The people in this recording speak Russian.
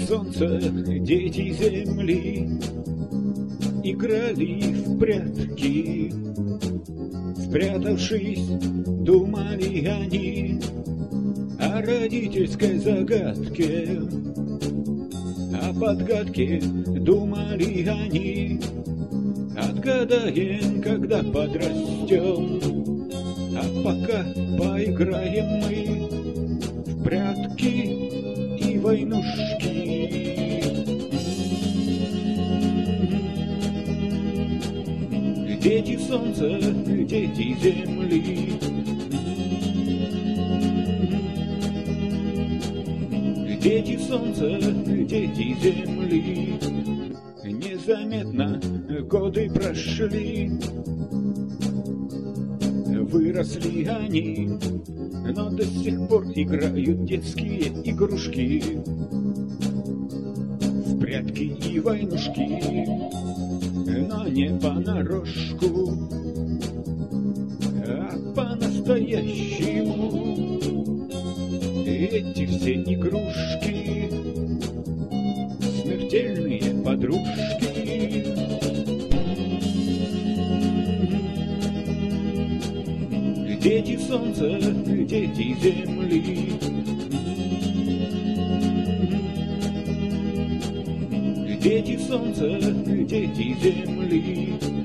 солнца, дети земли, играли в прятки. Спрятавшись, думали они о родительской загадке. О подгадке думали они, отгадаем, когда подрастем. А пока поиграем мы в прятки и войнушки. Дети солнца, дети земли, дети солнца, дети земли. Незаметно годы прошли, выросли они, но до сих пор играют детские игрушки в прятки и войнушки, но не понарошку, а по-настоящему. Эти все игрушки смертельные подружки. Дети солнца, дети земли, дети солнца, дети земли.